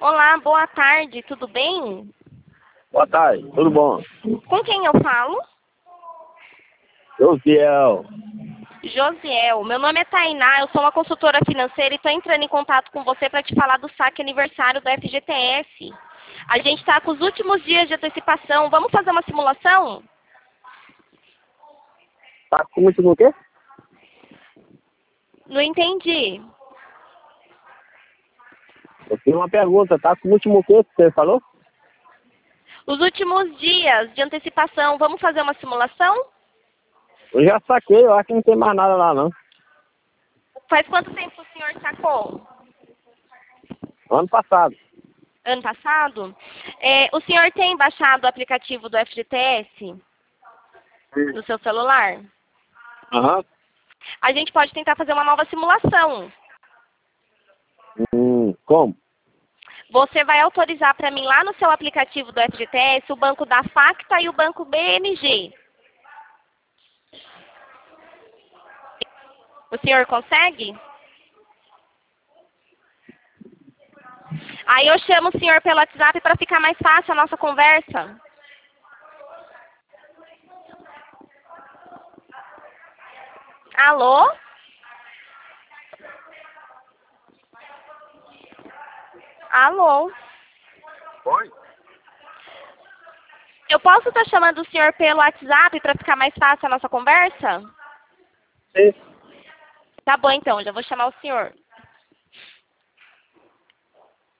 Olá, boa tarde, tudo bem? Boa tarde, tudo bom? Com quem eu falo? Josiel. Josiel, meu nome é Tainá, eu sou uma consultora financeira e estou entrando em contato com você para te falar do saque aniversário do FGTS. A gente está com os últimos dias de antecipação, vamos fazer uma simulação? Tá com muito no quê? Não entendi. Eu fiz uma pergunta, tá com o último quê que você falou? Os últimos dias de antecipação, vamos fazer uma simulação? Eu já saquei, eu acho que não tem mais nada lá não. Faz quanto tempo o senhor sacou? Ano passado. Ano passado? O senhor tem baixado o aplicativo do FGTS no seu celular? Aham. A gente pode tentar fazer uma nova simulação. Como? Você vai autorizar para mim lá no seu aplicativo do FGTS o banco da Facta e o banco BMG. O senhor consegue? Aí eu chamo o senhor pelo WhatsApp para ficar mais fácil a nossa conversa. Alô? Alô? Oi? Eu posso estar chamando o senhor pelo WhatsApp para ficar mais fácil a nossa conversa? Sim. Tá bom então, já vou chamar o senhor.